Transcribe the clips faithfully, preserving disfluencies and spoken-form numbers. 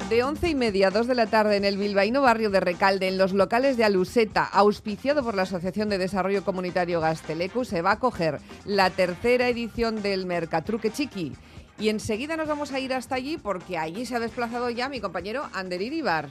De once y media a dos de la tarde en el bilbaíno barrio de Recalde, en los locales de Aluseta, auspiciado por la Asociación de Desarrollo Comunitario Gazteleku, se va a acoger la tercera edición del Mercatruke Txiki. Y enseguida nos vamos a ir hasta allí porque allí se ha desplazado ya mi compañero Ander Iribar.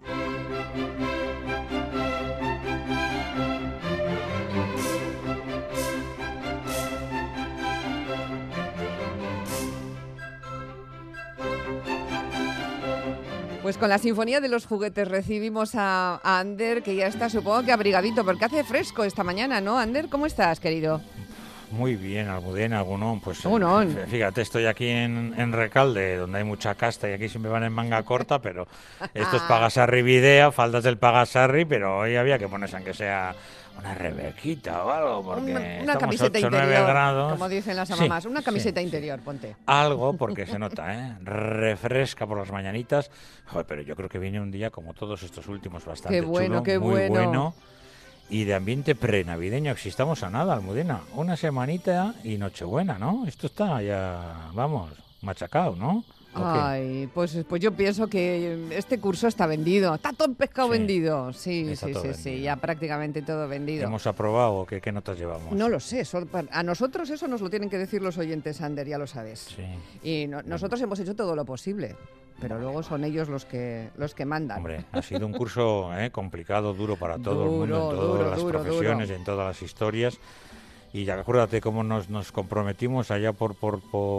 Pues con la Sinfonía de los Juguetes recibimos a, a Ander, que ya está, supongo que abrigadito, porque hace fresco esta mañana, ¿no, Ander? ¿Cómo estás, querido? Muy bien, Almudena, Agunón, pues Agunón. Eh, fíjate, estoy aquí en, en Recalde, donde hay mucha casta y aquí siempre van en manga corta, pero esto es Pagasarri Videa, faldas del Pagasarri, pero hoy había que ponerse aunque sea una rebequita o algo, porque una, una estamos camiseta ocho, interior, nueve grados. Como dicen las sí, mamás, una camiseta sí, interior, sí. ponte. Algo, porque se nota, ¿eh? Refresca por las mañanitas. Joder, pero yo creo que viene un día como todos estos últimos, bastante qué bueno, chulo, qué muy bueno. bueno. Y de ambiente prenavideño, si estamos a nada, Almudena. Una semanita y Nochebuena, ¿no? Esto está ya, vamos, machacado, ¿no? Ay, pues, pues yo pienso que este curso está vendido. Está todo el pescado sí, vendido. Sí, sí, sí, vendido. sí, ya prácticamente todo vendido. ¿Hemos aprobado? ¿Qué, qué notas llevamos? No lo sé. Solo, a nosotros eso nos lo tienen que decir los oyentes, Ander, ya lo sabes. Sí. Y no, nosotros hemos hecho todo lo posible. Pero luego son ellos los que los que mandan. Hombre, ha sido un curso eh, complicado, duro para todo duro, el mundo, en todas duro, las duro, profesiones, duro. en todas las historias. Y ya acuérdate cómo nos, nos comprometimos allá por, por,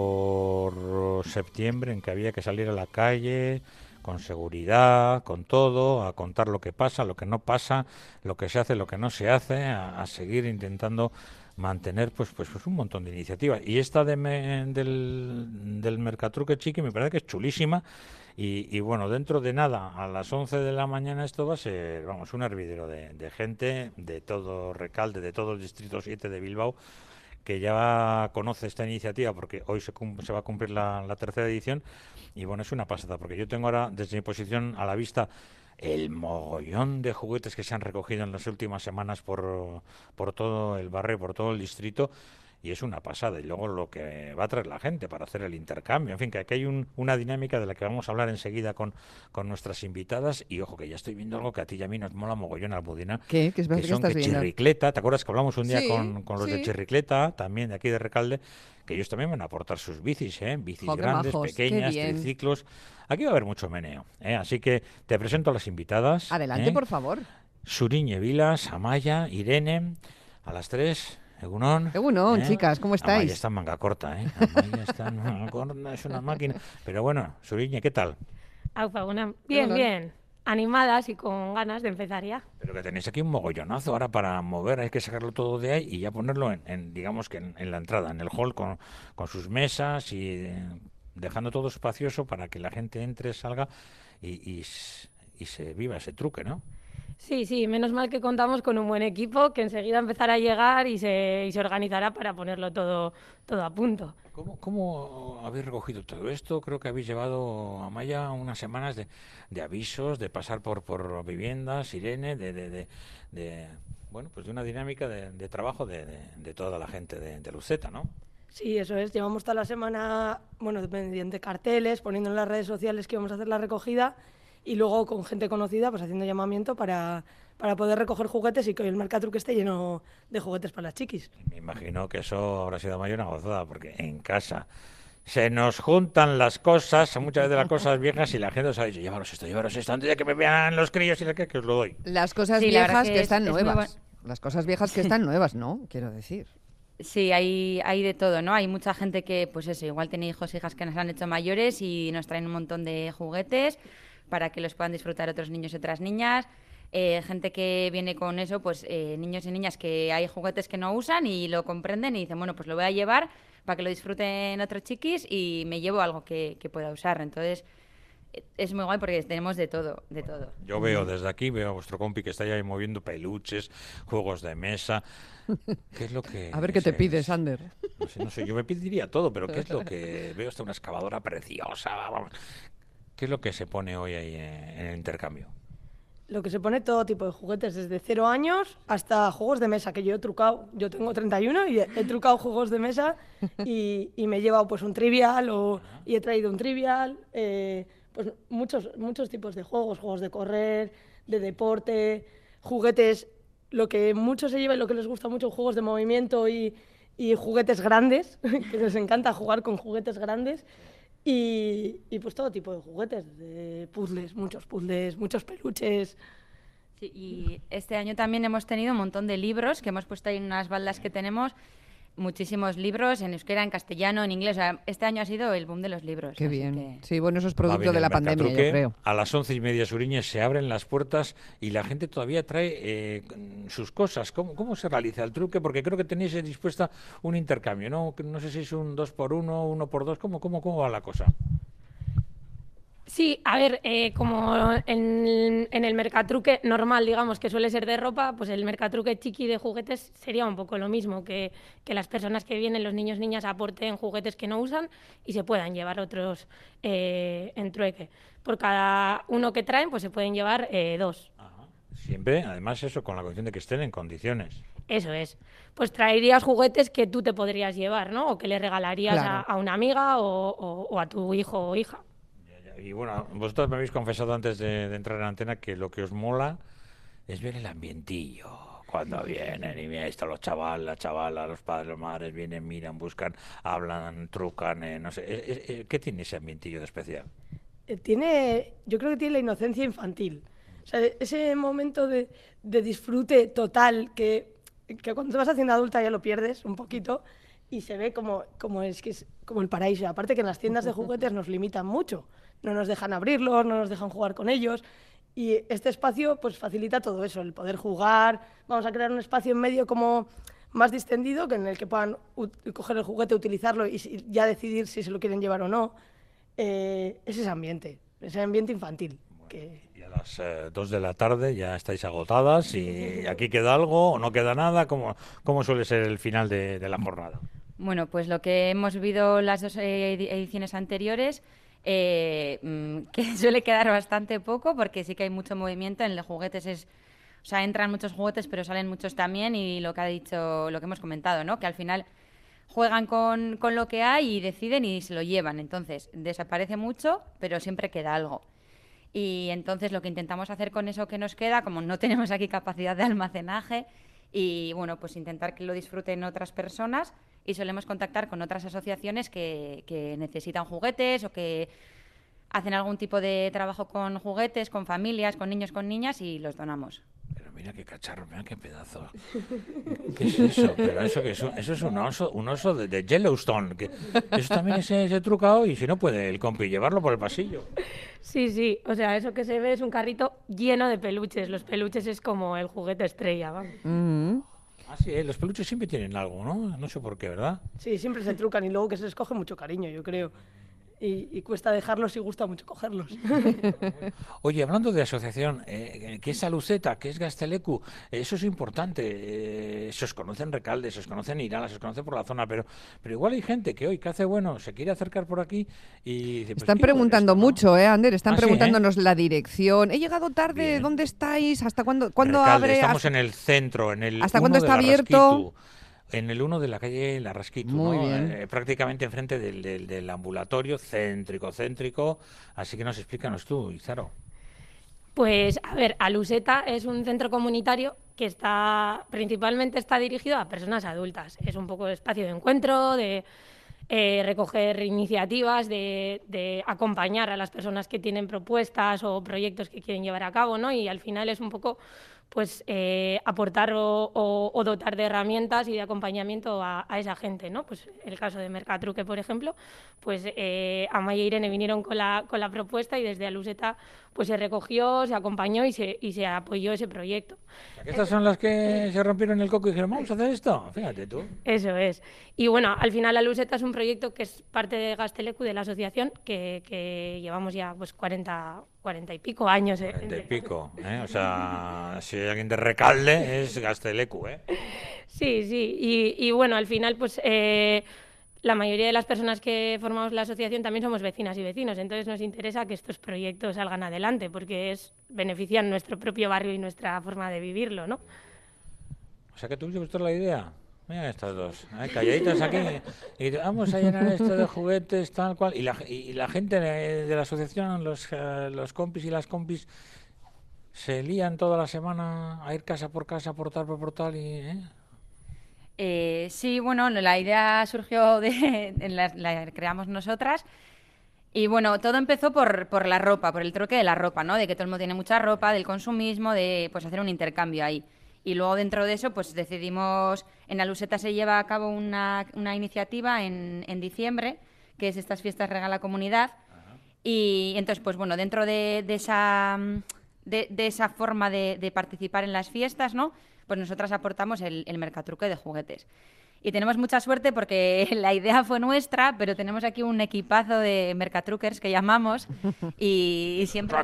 por septiembre, en que había que salir a la calle con seguridad, con todo, a contar lo que pasa, lo que no pasa, lo que se hace, lo que no se hace, a, a seguir intentando mantener pues, pues pues un montón de iniciativas. Y esta de me, del, del Mercatruke Txiki me parece que es chulísima. Y, y bueno, dentro de nada, a las once de la mañana esto va a ser, vamos, un hervidero de, de gente de todo Recalde, de todo el distrito siete de Bilbao, que ya conoce esta iniciativa porque hoy se, se va a cumplir la, la tercera edición. Y bueno, es una pasada, porque yo tengo ahora desde mi posición a la vista el mogollón de juguetes que se han recogido en las últimas semanas por, por todo el barrio, por todo el distrito. Y es una pasada. Y luego lo que va a traer la gente para hacer el intercambio. En fin, que aquí hay un, una dinámica de la que vamos a hablar enseguida con, con nuestras invitadas. Y ojo, que ya estoy viendo algo que a ti y a mí nos mola mogollón, Almudena. ¿Qué? ¿Qué, es, que ¿qué son estás que viendo? Chirricleta. ¿Te acuerdas que hablamos un día sí, con, con los sí. de Chirricleta, también de aquí de Recalde? Que ellos también van a aportar sus bicis, ¿eh? Bicis Jo, grandes, majos, pequeñas, triciclos. Aquí va a haber mucho meneo, ¿eh? Así que te presento a las invitadas. Adelante, ¿eh? por favor. Suriñe Vilas, Amaya, Irene, a las tres. Egunon. Egunon, ¿eh? chicas, ¿cómo estáis? Amaya está en manga corta, ¿eh? Amaya está en manga corta, es una máquina. Pero bueno, Suriñe, ¿qué tal? Aupa, una... Bien, Egunon. bien. Animadas y con ganas de empezar ya. Pero que tenéis aquí un mogollonazo ahora para mover, hay que sacarlo todo de ahí y ya ponerlo en, en digamos que en, en la entrada, en el hall con, con sus mesas y eh, dejando todo espacioso para que la gente entre, salga y, y, y se viva ese truque, ¿no? Sí, sí, menos mal que contamos con un buen equipo que enseguida empezará a llegar y se, y se organizará para ponerlo todo, todo a punto. ¿Cómo, ¿Cómo habéis recogido todo esto? Creo que habéis llevado, Amaya, unas semanas de, de avisos, de pasar por, por viviendas, Irene, de, de, de, de bueno, pues de una dinámica de, de trabajo de, de, de toda la gente de, de Luceta, ¿no? Sí, eso es. Llevamos toda la semana, bueno, mediante carteles, poniendo en las redes sociales que íbamos a hacer la recogida y luego con gente conocida, pues haciendo llamamiento para, para poder recoger juguetes y que hoy el Mercatruke esté lleno de juguetes para las chiquis. Me imagino que eso habrá sido mayor una gozada, porque en casa se nos juntan las cosas, muchas veces las cosas viejas, y la gente os ha dicho, llevaros esto, llevaros esto, antes de que me vean los críos y la que, que os lo doy. Las cosas Sí, la verdad viejas que que, es- están es muy nuevas. Las cosas viejas que están nuevas, ¿no? Quiero decir. Sí, hay, hay de todo, ¿no? Hay mucha gente que, pues eso, igual tiene hijos e hijas que nos han hecho mayores y nos traen un montón de juguetes para que los puedan disfrutar otros niños y otras niñas. Eh, gente que viene con eso, pues eh, niños y niñas que hay juguetes que no usan y lo comprenden y dicen, bueno, pues lo voy a llevar para que lo disfruten otros chiquis y me llevo algo que, que pueda usar. Entonces, eh, es muy guay porque tenemos de todo, de todo. Yo veo desde aquí, veo a vuestro compi que está ahí moviendo peluches, juegos de mesa. ¿Qué es lo que...? A ver qué se- te pides, Ander. No sé, no sé, yo me pediría todo, pero ¿qué es lo que...? Veo hasta una excavadora preciosa, vamos. ¿Qué es lo que se pone hoy ahí en, en el intercambio? Lo que se pone todo tipo de juguetes, desde cero años hasta juegos de mesa, que yo he trucado, yo tengo treinta y uno y he, he trucado juegos de mesa y, y me he llevado pues un trivial o, y he traído un trivial, eh, pues muchos, muchos tipos de juegos, juegos de correr, de deporte, juguetes, lo que muchos se llevan, lo que les gusta mucho, juegos de movimiento y, y juguetes grandes, que les encanta jugar con juguetes grandes, y, y pues todo tipo de juguetes, de puzzles, muchos puzzles, muchos peluches. Sí, y este año también hemos tenido un montón de libros que hemos puesto ahí en unas baldas que tenemos. Muchísimos libros en euskera, en castellano, en inglés. O sea, este año ha sido el boom de los libros. Qué así bien. que... Sí, bueno, eso es Va producto bien de el la pandemia, yo Mercatruque. creo. A las once y media, Suriñes, se abren las puertas y la gente todavía trae eh, sus cosas. ¿Cómo, ¿Cómo se realiza el truque? Porque creo que tenéis dispuesta un intercambio, ¿no? No sé si es un dos por uno, uno por dos. ¿Cómo, cómo, cómo va la cosa? Sí, a ver, eh, como en, en el mercatruque normal, digamos, que suele ser de ropa, pues el mercatruque chiqui de juguetes sería un poco lo mismo, que, que las personas que vienen, los niños niñas, aporten juguetes que no usan y se puedan llevar otros eh, en trueque. Por cada uno que traen, pues se pueden llevar eh, dos. Ajá. Siempre, además, eso, con la condición de que estén en condiciones. Eso es. Pues traerías juguetes que tú te podrías llevar, ¿no? O que le regalarías Claro. a, a una amiga o, o, o a tu hijo o hija. Y bueno, vosotros me habéis confesado antes de, de entrar en antena que lo que os mola es ver el ambientillo. Cuando vienen y mira, están los chavales, la chavala, los padres, las madres, vienen, miran, buscan, hablan, trucan, eh, no sé. Eh, eh, ¿Qué tiene ese ambientillo de especial? Eh, Tiene, yo creo que tiene la inocencia infantil. O sea, ese momento de, de disfrute total que, que cuando te vas haciendo adulta ya lo pierdes un poquito y se ve como, como, es, que es como el paraíso. Aparte que en las tiendas de juguetes nos limitan mucho. No nos dejan abrirlos, no nos dejan jugar con ellos. Y este espacio pues facilita todo eso, el poder jugar. Vamos a crear un espacio en medio como más distendido, que en el que puedan ut- coger el juguete, utilizarlo y si- ya decidir si se lo quieren llevar o no. Eh, es ese ambiente, ese ambiente infantil. Que... Y a las eh, dos de la tarde ya estáis agotadas y aquí queda algo o no queda nada. ¿Cómo, cómo suele ser el final de, de la jornada? Bueno, pues lo que hemos vivido las dos eh, edi- ediciones anteriores, eh, mm, que suele quedar bastante poco, porque sí que hay mucho movimiento en los juguetes. Es, o sea, entran muchos juguetes, pero salen muchos también. Y lo que ha dicho, lo que hemos comentado, ¿no? Que al final juegan con, con lo que hay y deciden y se lo llevan. Entonces, desaparece mucho, pero siempre queda algo. Y entonces lo que intentamos hacer con eso que nos queda, como no tenemos aquí capacidad de almacenaje, y bueno, pues intentar que lo disfruten otras personas, y solemos contactar con otras asociaciones que, que necesitan juguetes o que hacen algún tipo de trabajo con juguetes, con familias, con niños, con niñas, y los donamos. Pero mira qué cacharro, mira qué pedazo. ¿Qué es eso? Pero eso, que es un- eso es un oso, un oso de, de Yellowstone. Que eso también es ese trucado y si no puede el compi llevarlo por el pasillo. Sí, sí, o sea, eso que se ve es un carrito lleno de peluches. Los peluches es como el juguete estrella, vamos. Mm. Ah, sí, ¿eh? Los peluches siempre tienen algo, ¿no? No sé por qué, ¿verdad? Sí, siempre se trucan y luego que se les coge mucho cariño, yo creo. Y, y cuesta dejarlos y gusta mucho cogerlos. Oye, hablando de asociación, eh, ¿qué es Aluceta? ¿Qué es Gazteleku? Eso es importante. Eh, se os conoce en Recalde, se os conoce en Irala, se os conoce por la zona, pero, pero igual hay gente que hoy, que hace bueno, se quiere acercar por aquí y dice, pues, Están ¿qué con preguntando esto, no? mucho, ¿eh, Ander? Están Ah, sí, ¿eh? preguntándonos la dirección. He llegado tarde, Bien. ¿dónde estáis? ¿Hasta cuándo, cuándo Recalde, abre? estamos Hasta- en el centro, en el ¿Hasta uno cuándo de está la abierto? Rasquitu, en el uno de la calle La Rasquitu, Muy ¿no? bien. Eh, prácticamente enfrente del, del, del ambulatorio, céntrico, céntrico. Así que nos explícanos tú, Izaro. Pues, a ver, Aluseta es un centro comunitario que está principalmente está dirigido a personas adultas. Es un poco de espacio de encuentro, de eh, recoger iniciativas, de, de acompañar a las personas que tienen propuestas o proyectos que quieren llevar a cabo, ¿no? Y al final es un poco pues eh, aportar o, o, o dotar de herramientas y de acompañamiento a, a esa gente, ¿no? Pues el caso de Mercatruque, por ejemplo, pues eh, Amaya e Irene vinieron con la, con la propuesta y desde Aluseta pues se recogió, se acompañó y se, y se apoyó ese proyecto. Estas son las que se rompieron el coco y dijeron, vamos a hacer esto. Fíjate tú. Eso es. Y bueno, al final Aluseta es un proyecto que es parte de Gazteleku, de la asociación, que, que llevamos ya pues cuarenta, cuarenta y pico años. eh, cuarenta y de- pico, ¿eh? O sea, si hay alguien de Recalde es Gazteleku, ¿eh? Sí, sí. Y, y bueno, al final pues eh, la mayoría de las personas que formamos la asociación también somos vecinas y vecinos, entonces nos interesa que estos proyectos salgan adelante porque es benefician nuestro propio barrio y nuestra forma de vivirlo, ¿no? O sea que tú vosotros la idea. Mira estos dos, ¿eh? Calladitos aquí. Y vamos a llenar esto de juguetes, tal cual. Y la, y la gente de, de la asociación, los, uh, los compis y las compis, se lían toda la semana a ir casa por casa, portal por portal y... ¿eh? Eh, sí, bueno, la idea surgió de... la, la creamos nosotras. Y bueno, todo empezó por, por la ropa, por el troque de la ropa, ¿no? De que todo el mundo tiene mucha ropa, del consumismo, de pues hacer un intercambio ahí. Y luego dentro de eso, pues decidimos, en Aluseta se lleva a cabo una, una iniciativa en, en diciembre, que es estas fiestas Regala Comunidad. Ajá. Y entonces, pues bueno, dentro de, de, esa, de, de esa forma de, de participar en las fiestas, ¿no? Pues nosotras aportamos el, el mercatruque de juguetes. Y tenemos mucha suerte porque la idea fue nuestra, pero tenemos aquí un equipazo de mercatruckers que llamamos y, y siempre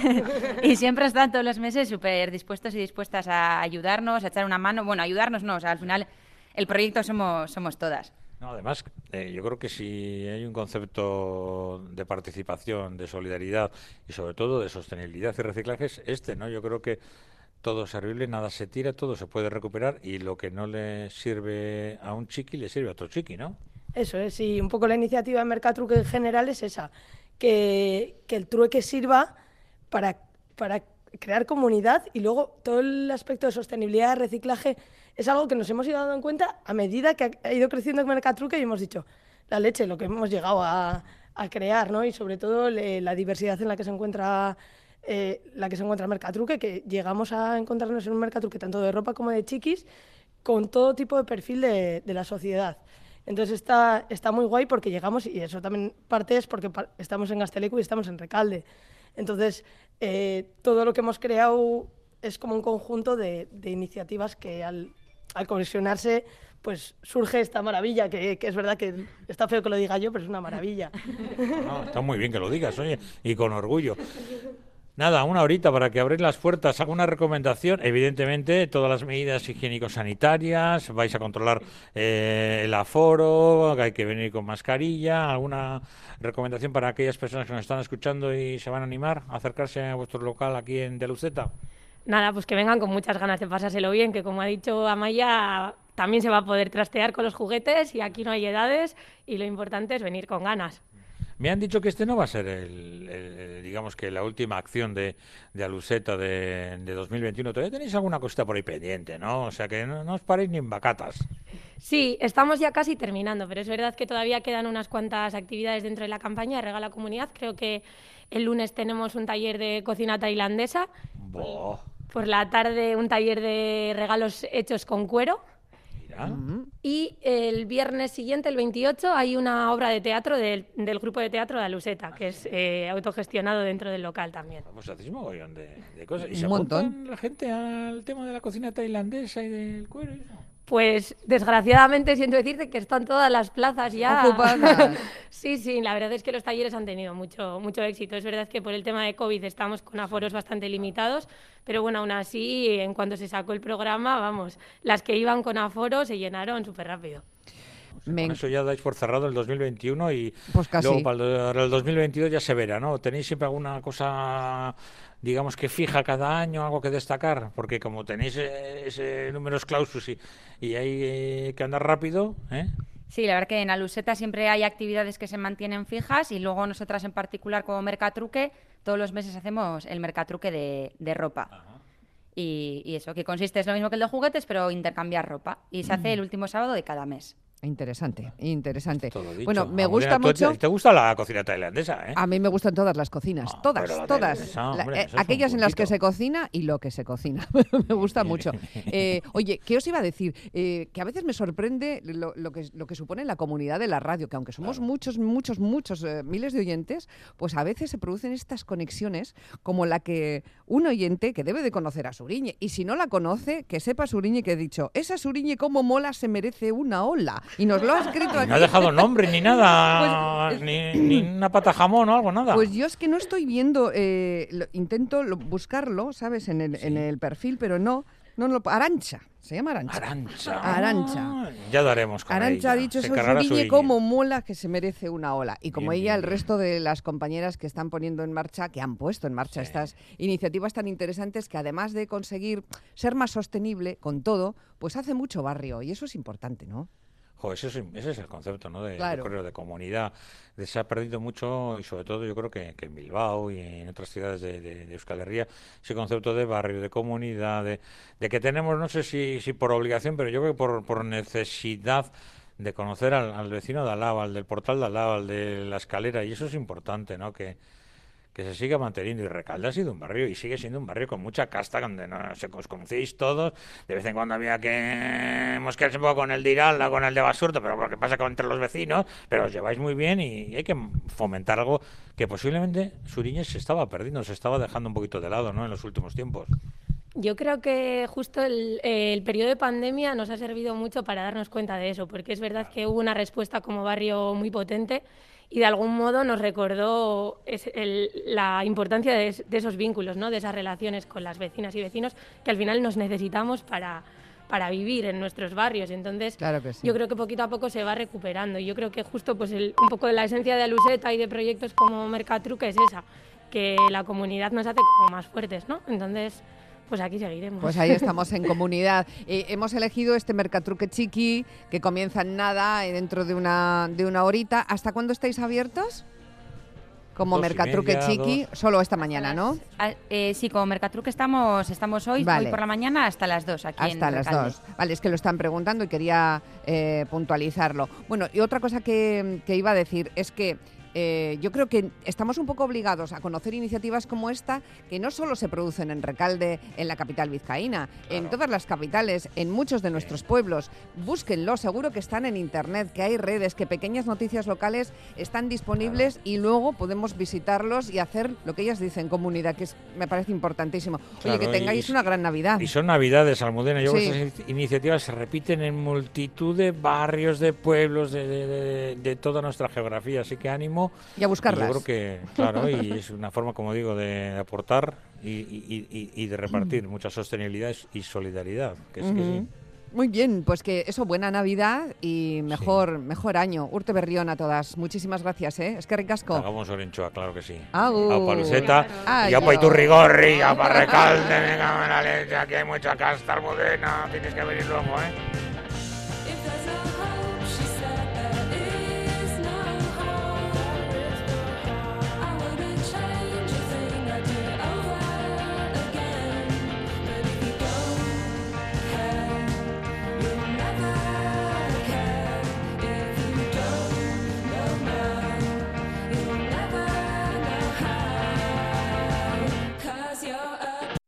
y siempre están todos los meses súper dispuestos y dispuestas a ayudarnos, a echar una mano. Bueno, ayudarnos no, o sea, al final el proyecto somos, somos todas. No, además, eh, yo creo que si hay un concepto de participación, de solidaridad y sobre todo de sostenibilidad y reciclaje es este, ¿no? Yo creo que todo es servible, nada se tira, todo se puede recuperar y lo que no le sirve a un chiqui le sirve a otro chiqui, ¿no? Eso es, y un poco la iniciativa de Mercatruque en general es esa, que, que el trueque sirva para, para crear comunidad y luego todo el aspecto de sostenibilidad, reciclaje, es algo que nos hemos ido dando en cuenta a medida que ha ido creciendo el Mercatruque y hemos dicho, la leche, lo que hemos llegado a, a crear, ¿no? Y sobre todo le, la diversidad en la que se encuentra... Eh, la que se encuentra el Mercatruque, que llegamos a encontrarnos en un Mercatruque tanto de ropa como de chiquis, con todo tipo de perfil de, de la sociedad. Entonces está, está muy guay porque llegamos, y eso también parte es porque pa- estamos en Gaztelecu y estamos en Recalde. Entonces eh, todo lo que hemos creado es como un conjunto de, de iniciativas que al, al cohesionarse pues surge esta maravilla, que, que es verdad que está feo que lo diga yo, pero es una maravilla. No, está muy bien que lo digas, oye, y con orgullo. Nada, una horita para que abréis las puertas. ¿Alguna recomendación? Evidentemente, todas las medidas higiénico-sanitarias. Vais a controlar eh, el aforo, que hay que venir con mascarilla. ¿Alguna recomendación para aquellas personas que nos están escuchando y se van a animar a acercarse a vuestro local aquí en De Aluseta? Nada, pues que vengan con muchas ganas de pasárselo bien, que como ha dicho Amaya, también se va a poder trastear con los juguetes y aquí no hay edades y lo importante es venir con ganas. Me han dicho que este no va a ser, el, el, el, digamos que la última acción de, de Aluseta de, de dos mil veintiuno. Todavía tenéis alguna cosita por ahí pendiente, ¿no? O sea que no, no os paréis ni en vacatas. Sí, estamos ya casi terminando, pero es verdad que todavía quedan unas cuantas actividades dentro de la campaña de Regala Comunidad. Creo que el lunes tenemos un taller de cocina tailandesa. Boh. Por la tarde un taller de regalos hechos con cuero. Uh-huh. Y el viernes siguiente, el veintiocho, hay una obra de teatro del, del grupo de teatro de Aluseta, que es eh, autogestionado dentro del local también. Pues hacéis un mogollón de, de cosas. ¿Y un se montón apuntan la gente al tema de la cocina tailandesa y del cuero y eso? Pues desgraciadamente siento decirte que están todas las plazas ya ocupadas. Sí, sí, la verdad es que los talleres han tenido mucho, mucho éxito. Es verdad que por el tema de COVID estamos con aforos bastante limitados, pero bueno, aún así, en cuanto se sacó el programa, vamos, las que iban con aforo se llenaron súper rápido. Me... Con eso ya dais por cerrado el dos mil veintiuno y pues casi. Luego para el dos mil veintidós ya se verá, ¿no? ¿Tenéis siempre alguna cosa, digamos, que fija cada año, algo que destacar? Porque como tenéis ese números clausus y, y hay eh, que andar rápido, ¿eh? Sí, la verdad que en Aluseta siempre hay actividades que se mantienen fijas y luego nosotras en particular como Mercatruque, todos los meses hacemos el Mercatruque de, de ropa. Ajá. Y, y eso, que consiste, es lo mismo que el de juguetes, pero intercambiar ropa. Y se hace mm. el último sábado de cada mes. Interesante, interesante. Todo dicho. Bueno, me Amorena, gusta mucho. Te, ¿Te gusta la cocina tailandesa, eh? A mí me gustan todas las cocinas, ah, todas, la todas. La, hombre, eh, aquellas en las que se cocina y lo que se cocina. Me gusta mucho. Eh, oye, ¿qué os iba a decir? Eh, que a veces me sorprende lo, lo, que, lo que supone la comunidad de la radio, que aunque somos claro. muchos, muchos, muchos, eh, miles de oyentes, pues a veces se producen estas conexiones como la que un oyente que debe de conocer a Suriñe, y si no la conoce, que sepa Suriñe que he dicho, esa Suriñe como mola se merece una ola. Y nos lo ha escrito aquí. No ha dejado nombre ni nada, pues, ni, ni una pata jamón o algo, nada. Pues yo es que no estoy viendo, eh, lo, intento lo, buscarlo, ¿sabes? En el, sí. en el perfil, pero no, No, no, Arantxa. Se llama Arantxa. Arantxa. Arantxa. Ya daremos con Arantxa ha ella. dicho, Se soy encargará Suriñe Suriñe. como mola que se merece una ola. Y como Bien, ella, bien, el bien. resto de las compañeras que están poniendo en marcha, que han puesto en marcha Sí. estas iniciativas tan interesantes que además de conseguir ser más sostenible con todo, pues hace mucho barrio. Y eso es importante, ¿no? Jo, ese, es, ese es el concepto, ¿no? De, Claro. yo creo, de comunidad. De, se ha perdido mucho y sobre todo yo creo que, que en Bilbao y en otras ciudades de, de, de Euskal Herria, ese concepto de barrio, de comunidad, de, de que tenemos, no sé si, si por obligación, pero yo creo que por, por necesidad de conocer al, al vecino de al lado, al del portal de al lado, al de la escalera, y eso es importante, ¿no? Que, que se siga manteniendo. Y Recalde ha sido un barrio y sigue siendo un barrio con mucha casta, donde no se os conocéis todos. De vez en cuando había que mosquearse un poco con el de Iralda, con el de Basurto, pero porque pasa con entre los vecinos, pero os lleváis muy bien y hay que fomentar algo que posiblemente Suriñe se estaba perdiendo, se estaba dejando un poquito de lado, ¿no? En los últimos tiempos. Yo creo que justo el, eh, el periodo de pandemia nos ha servido mucho para darnos cuenta de eso, porque es verdad que hubo una respuesta como barrio muy potente y de algún modo nos recordó es el, la importancia de, de esos vínculos, ¿no? De esas relaciones con las vecinas y vecinos que al final nos necesitamos para, para vivir en nuestros barrios. Entonces, Claro que sí. yo creo que poquito a poco se va recuperando. Y yo creo que justo pues el, un poco de la esencia de Aluseta y de proyectos como Mercatruque es esa, que la comunidad nos hace como más fuertes, ¿no? Entonces, pues aquí seguiremos. Pues ahí estamos en comunidad. Eh, hemos elegido este Mercatruque Chiqui, que comienza en nada, eh, dentro de una, de una horita. ¿Hasta cuándo estáis abiertos? Como Dos y Mercatruque media, Chiqui, dos. solo esta mañana, ¿no? Ah, eh, sí, como Mercatruque estamos, estamos hoy, Vale. hoy por la mañana hasta las dos aquí en Hasta las Recalde. dos. Vale, es que lo están preguntando y quería eh, puntualizarlo. Bueno, y otra cosa que, que iba a decir es que eh, yo creo que estamos un poco obligados a conocer iniciativas como esta, que no solo se producen en Recalde, en la capital vizcaína, en todas las capitales, en muchos de nuestros pueblos. Búsquenlo, seguro que están en internet, que hay redes, que pequeñas noticias locales están disponibles y luego podemos visitarlos y hacer lo que ellas dicen, comunidad, que es, me parece importantísimo. Oye, Claro, que tengáis y- una gran Navidad. Y son Navidades, Almudena. Yo Sí. creo que estas iniciativas se repiten en multitud de barrios, de pueblos, de, de- de- de toda nuestra geografía. Así que ánimo. Y a buscarlas. Y yo creo que, claro, y es una forma, como digo, de aportar y, y- y- y de repartir mucha sostenibilidad y solidaridad. Que es que sí. Ujú. Muy bien, pues que eso, buena Navidad y mejor mejor año. Urte berrión a todas. Muchísimas gracias, ¿eh? Es que ricasco. Hagamos Orenchoa, claro que sí. Agur. A Paluseta, Agur. y a Paiturrigorri, a Parrecalde, venga, la leche, aquí hay mucha casta, Almudena, tienes que venir luego, ¿eh?